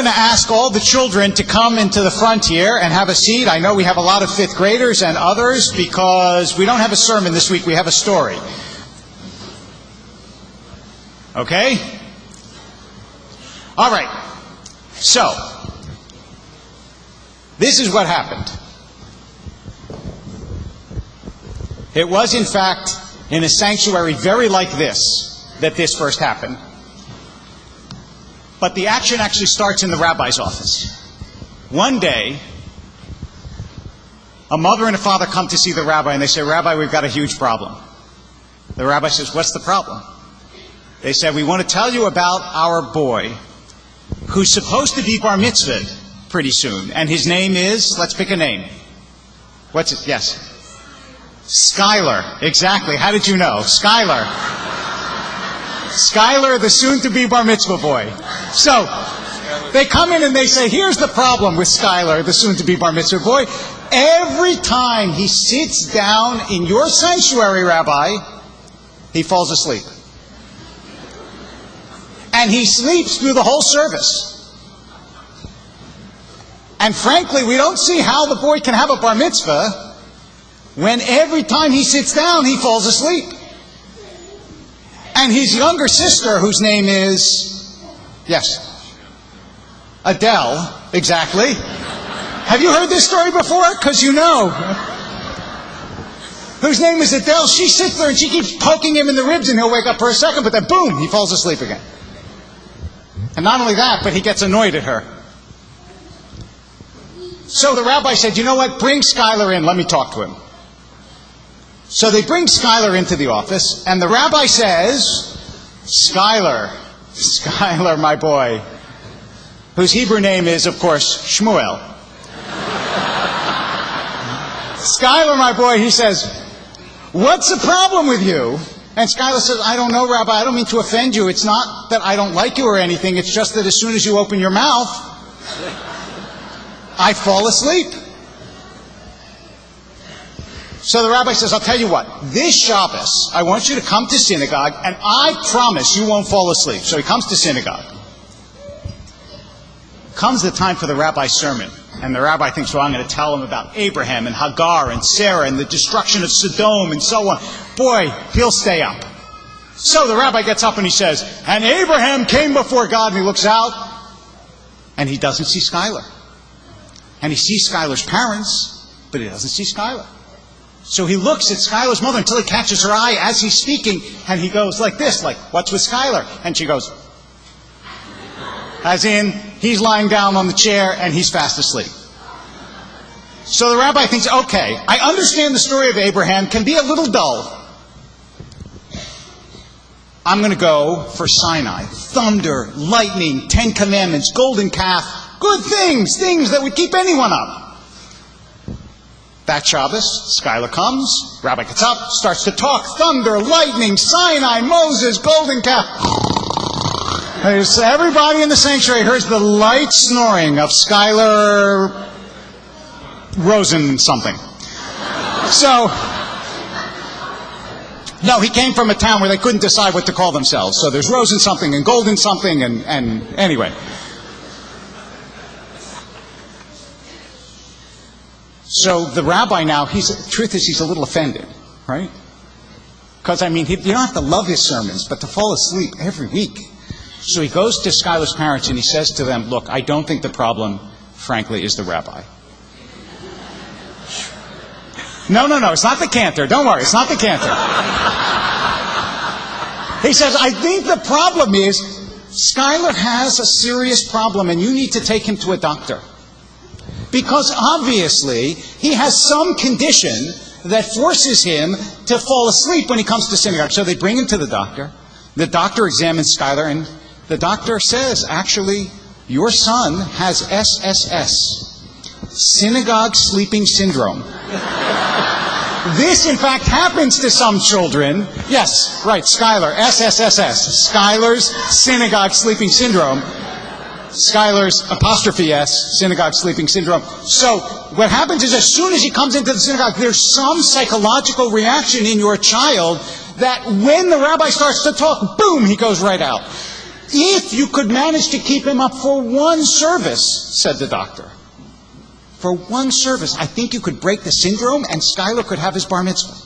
going to ask all the children to come into the front here and have a seat. I know we have a lot of fifth graders and others because we don't have a sermon this week, we have a story. Okay? All right. So, this is what happened. It was, in fact, in a sanctuary very like this that this first happened. But the action actually starts in the rabbi's office. One day, a mother and a father come to see the rabbi, and they say, "Rabbi, we've got a huge problem." The rabbi says, "What's the problem?" They said, "We want to tell you about our boy who's supposed to be bar mitzvahed pretty soon. And his name is," let's pick a name. What's it? Yes. Skylar. Exactly. How did you know? Skylar. Skylar, the soon-to-be bar mitzvah boy. So, they come in and they say, here's the problem with Skylar, the soon-to-be bar mitzvah boy. Every time he sits down in your sanctuary, Rabbi, he falls asleep. And he sleeps through the whole service. And frankly, we don't see how the boy can have a bar mitzvah when every time he sits down, he falls asleep. And his younger sister, whose name is, yes, Adele, exactly. Have you heard this story before? Because you know. Whose name is Adele. She sits there and she keeps poking him in the ribs and he'll wake up for a second, but then boom, he falls asleep again. And not only that, but he gets annoyed at her. So the rabbi said, you know what, bring Skylar in, let me talk to him. So they bring Skylar into the office, and the rabbi says, Skylar, my boy, whose Hebrew name is, of course, Shmuel. Skylar, my boy, he says, what's the problem with you? And Skylar says, I don't know, Rabbi, I don't mean to offend you. It's not that I don't like you or anything, it's just that as soon as you open your mouth, I fall asleep. So the rabbi says, I'll tell you what, this Shabbos, I want you to come to synagogue, and I promise you won't fall asleep. So he comes to synagogue. Comes the time for the rabbi's sermon, and the rabbi thinks, well, I'm going to tell him about Abraham and Hagar and Sarah and the destruction of Sodom and so on. Boy, he'll stay up. So the rabbi gets up and he says, and Abraham came before God, and he looks out, and he doesn't see Skylar. And he sees Skylar's parents, but he doesn't see Skylar. So he looks at Skylar's mother until he catches her eye as he's speaking, and he goes like this, like, what's with Skylar? And she goes, as in, he's lying down on the chair and he's fast asleep. So the rabbi thinks, okay, I understand the story of Abraham can be a little dull. I'm going to go for Sinai. Thunder, lightning, 10 commandments, golden calf, good things that would keep anyone up. That Shabbos, Skylar comes, Rabbi gets up, starts to talk, thunder, lightning, Sinai, Moses, golden calf. Everybody in the sanctuary hears the light snoring of Skylar Rosen something. So, no, he came from a town where they couldn't decide what to call themselves. So there's Rosen something and Golden something and anyway. So the rabbi now, truth is he's a little offended, right? Because, I mean, you don't have to love his sermons, but to fall asleep every week. So he goes to Skylar's parents and he says to them, look, I don't think the problem, frankly, is the rabbi. No, it's not the cantor. Don't worry, it's not the cantor. He says, I think the problem is Skylar has a serious problem and you need to take him to a doctor. Because obviously, he has some condition that forces him to fall asleep when he comes to synagogue. So they bring him to the doctor. The doctor examines Skylar, and the doctor says, actually, your son has SSS, Synagogue Sleeping Syndrome. This, in fact, happens to some children. Yes, right, Skylar, SSSS, Skylar's Synagogue Sleeping Syndrome. Skylar's apostrophe S, Synagogue Sleeping Syndrome. So what happens is as soon as he comes into the synagogue, there's some psychological reaction in your child that when the rabbi starts to talk, boom, he goes right out. If you could manage to keep him up for one service, said the doctor. For one service, I think you could break the syndrome and Skylar could have his bar mitzvah.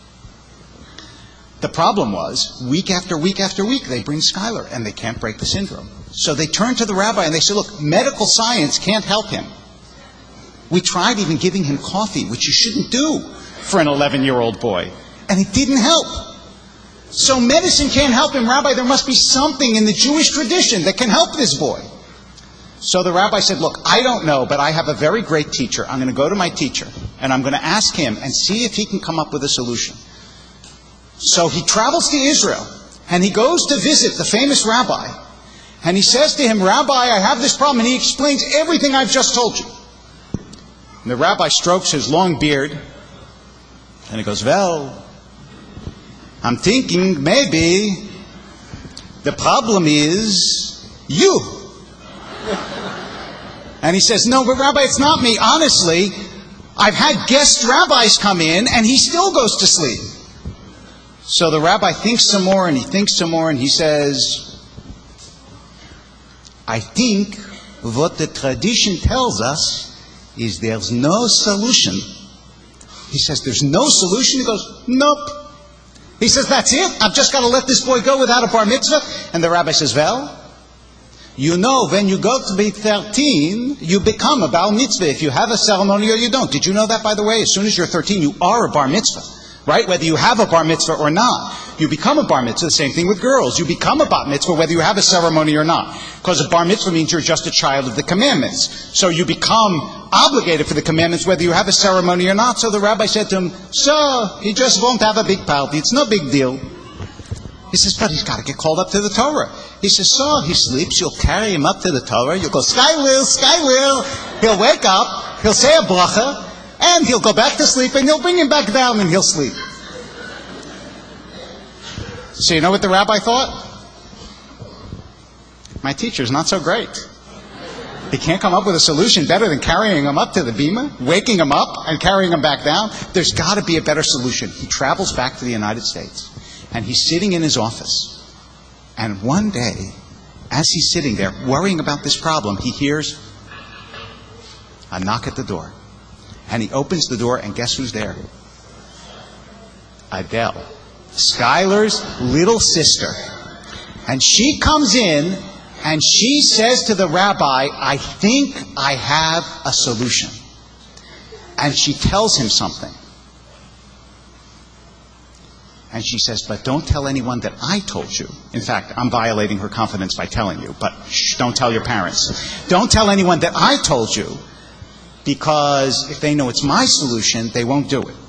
The problem was, week after week after week, they bring Skylar and they can't break the syndrome. So they turned to the rabbi and they said, look, medical science can't help him. We tried even giving him coffee, which you shouldn't do for an 11-year-old boy. And it didn't help. So medicine can't help him. Rabbi, there must be something in the Jewish tradition that can help this boy. So the rabbi said, look, I don't know, but I have a very great teacher. I'm going to go to my teacher and I'm going to ask him and see if he can come up with a solution. So he travels to Israel and he goes to visit the famous rabbi. And he says to him, Rabbi, I have this problem. And he explains everything I've just told you. And the rabbi strokes his long beard and he goes, well, I'm thinking maybe the problem is you. And he says, no, but Rabbi, it's not me. Honestly, I've had guest rabbis come in and he still goes to sleep. So the rabbi thinks some more and he thinks some more and he says, I think what the tradition tells us is there's no solution. He says, there's no solution? He goes, nope. He says, that's it? I've just got to let this boy go without a bar mitzvah? And the rabbi says, well, you know, when you go to be 13, you become a bar mitzvah if you have a ceremony or you don't. Did you know that, by the way? As soon as you're 13, you are a bar mitzvah. Right? Whether you have a bar mitzvah or not. You become a bar mitzvah. The same thing with girls. You become a bat mitzvah whether you have a ceremony or not. Because a bar mitzvah means you're just a child of the commandments. So you become obligated for the commandments whether you have a ceremony or not. So the rabbi said to him, so he just won't have a big party. It's no big deal. He says, but he's got to get called up to the Torah. He says, so he sleeps. You'll carry him up to the Torah. You'll go, Skylar. He'll wake up. He'll say a bracha. And he'll go back to sleep, and you'll bring him back down, and he'll sleep. So you know what the rabbi thought? My teacher's not so great. He can't come up with a solution better than carrying him up to the bima, waking him up, and carrying him back down. There's got to be a better solution. He travels back to the United States, and he's sitting in his office. And one day, as he's sitting there worrying about this problem, he hears a knock at the door. And he opens the door, and guess who's there? Adele, Skylar's little sister. And she comes in, and she says to the rabbi, I think I have a solution. And she tells him something. And she says, but don't tell anyone that I told you. In fact, I'm violating her confidence by telling you, but shh, don't tell your parents. Don't tell anyone that I told you. Because if they know it's my solution, they won't do it.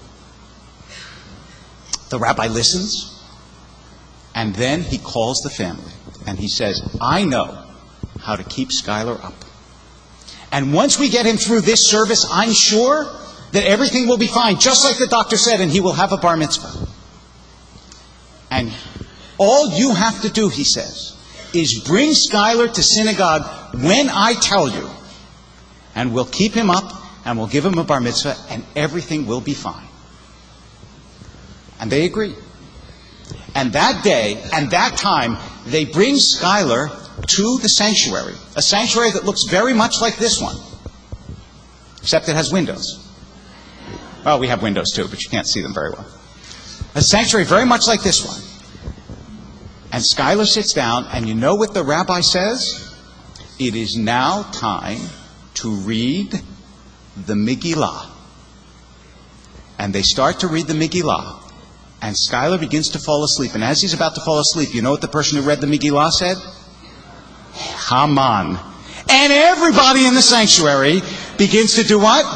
The rabbi listens, and then he calls the family, and he says, I know how to keep Skylar up. And once we get him through this service, I'm sure that everything will be fine, just like the doctor said, and he will have a bar mitzvah. And all you have to do, he says, is bring Skylar to synagogue when I tell you. And we'll keep him up, and we'll give him a bar mitzvah, and everything will be fine. And they agree. And that day, and that time, they bring Skylar to the sanctuary. A sanctuary that looks very much like this one. Except it has windows. Well, we have windows too, but you can't see them very well. A sanctuary very much like this one. And Skylar sits down, and you know what the rabbi says? It is now time to read the Megillah. And they start to read the Megillah. And Skylar begins to fall asleep. And as he's about to fall asleep, you know what the person who read the Megillah said? Haman. And everybody in the sanctuary begins to do what?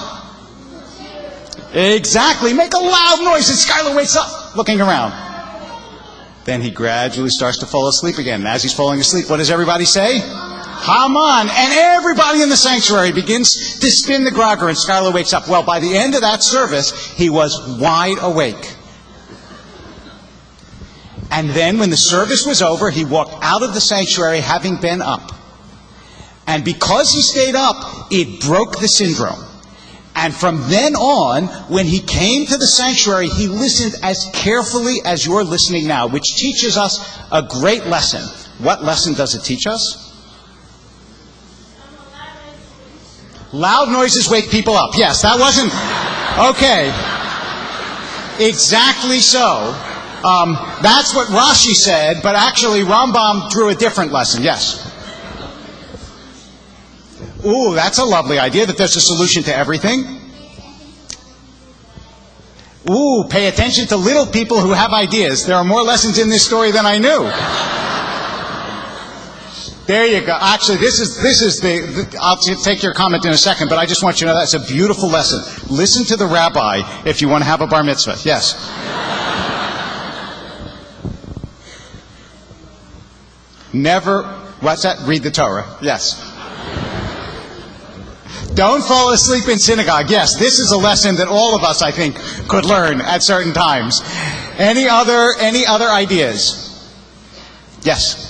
Exactly. Make a loud noise. And Skylar wakes up, looking around. Then he gradually starts to fall asleep again. And as he's falling asleep, what does everybody say? Haman. And everybody in the sanctuary begins to spin the grogger, and Skylar wakes up. Well, by the end of that service, he was wide awake. And then when the service was over, he walked out of the sanctuary having been up. And because he stayed up, it broke the syndrome. And from then on, when he came to the sanctuary, he listened as carefully as you're listening now, which teaches us a great lesson. What lesson does it teach us? Loud noises wake people up. Yes, that wasn't... Okay. Exactly so. That's what Rashi said, but actually Rambam drew a different lesson. Yes. Ooh, that's a lovely idea, that there's a solution to everything. Ooh, pay attention to little people who have ideas. There are more lessons in this story than I knew. There you go. Actually, this is the I'll take your comment in a second, but I just want you to know that's a beautiful lesson. Listen to the rabbi if you want to have a bar mitzvah. Yes. Never, what's that? Read the Torah. Yes. Don't fall asleep in synagogue. Yes, this is a lesson that all of us, I think, could learn at certain times. Any other ideas? Yes.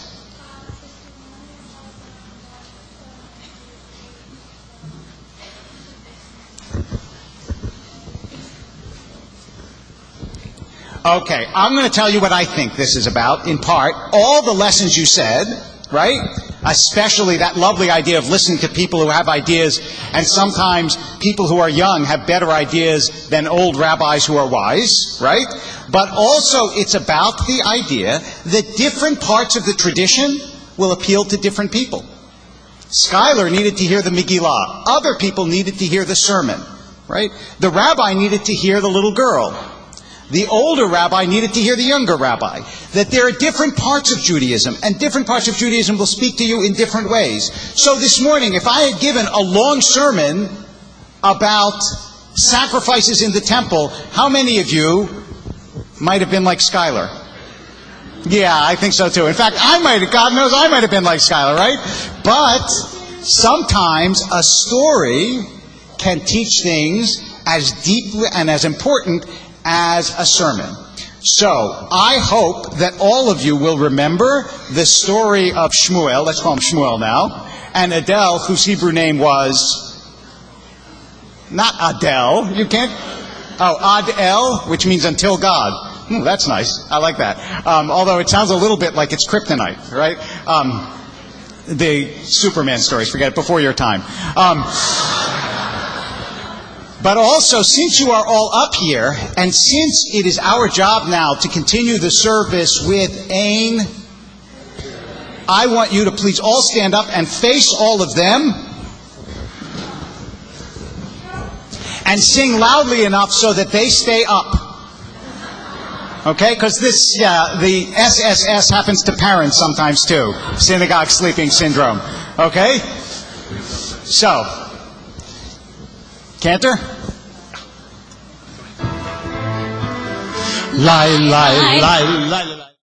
Okay, I'm going to tell you what I think this is about, in part. All the lessons you said, right? Especially that lovely idea of listening to people who have ideas, and sometimes people who are young have better ideas than old rabbis who are wise, right? But also it's about the idea that different parts of the tradition will appeal to different people. Schuyler needed to hear the Megillah. Other people needed to hear the sermon, right? The rabbi needed to hear the little girl. The older rabbi needed to hear the younger rabbi. That there are different parts of Judaism, and different parts of Judaism will speak to you in different ways. So this morning, if I had given a long sermon about sacrifices in the temple, how many of you might have been like Schuyler? Yeah, I think so too. In fact, God knows I might have been like Schuyler, right? But sometimes a story can teach things as deeply and as important as a sermon. So, I hope that all of you will remember the story of Shmuel, let's call him Shmuel now, and Adele, whose Hebrew name was, not Adele, you can't, Ad-El, which means until God. That's nice, I like that. Although it sounds a little bit like it's kryptonite, right? The Superman stories, forget it, before your time. But also, since you are all up here, and since it is our job now to continue the service with Ein, I want you to please all stand up and face all of them and sing loudly enough so that they stay up. Okay? Because the SSS happens to parents sometimes too. Synagogue sleeping syndrome. Okay? So, Cantor? Lie, lie, lie, lie, lie.